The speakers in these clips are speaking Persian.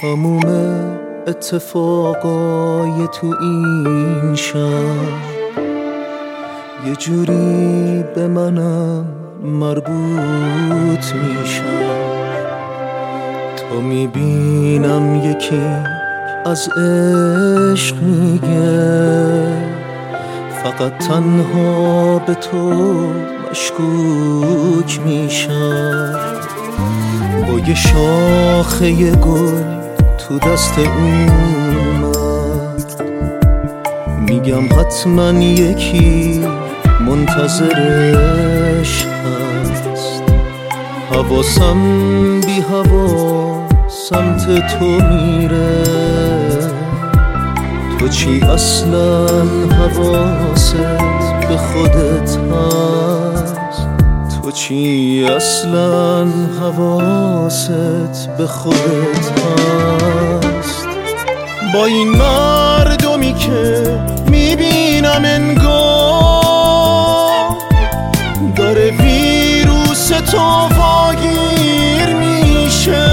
تموم اتفاقای تو این شب یه جوری به منم مربوط میشن. تا میبینم یکی از عشق میگه فقط تنها به تو مشکوک میشم. با یه شاخه گل تو دست اومد میگم حتما یکی منتظرش هست. حواسم بی هوا سمت تو میره، تو چی اصلا حواست به خودت هست؟ تو چی اصلا حواست به خودت هست؟ با این مردمی که میبینم انگار داره ویروس تو واگیر میشه،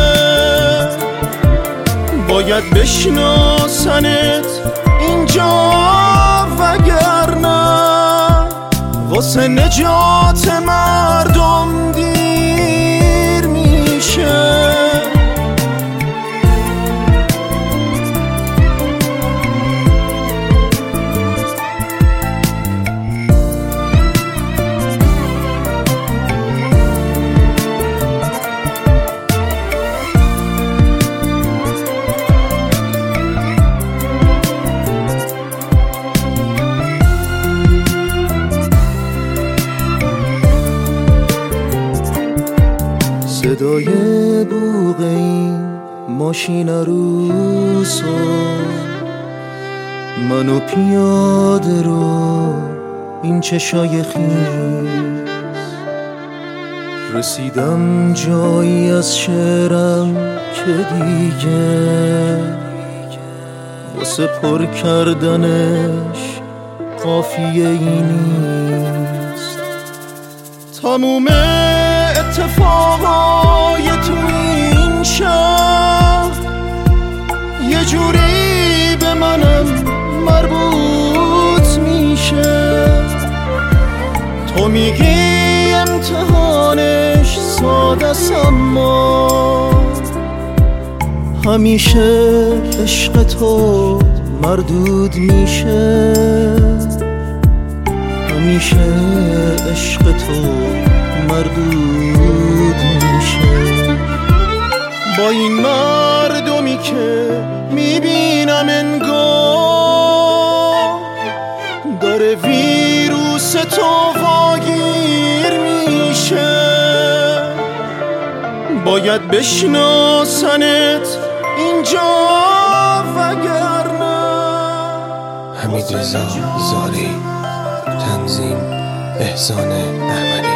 باید بشناسنت اینجا وگرنه واسه نجات مردم دیر میشه. صدای بوق این ماشین عروسا منو پیاده رو این چشای خیز، رسیدم جایی از شعرم که دیگه واسه پر کردنش قافیه ای نیست. تموم اتفاقای تو این شهر یه جوری به منم مربوط میشه. تو میگی امتحانش ساده است اما همیشه عشق تو مردود میشه، همیشه عشق تو مردود میشه. با این مردمی که میبینم انگار داره ویروس تو واگیر میشه، باید بشناسنت اینجا وگرنه. حمید رضا زاری، تنظیم احسان احمدی.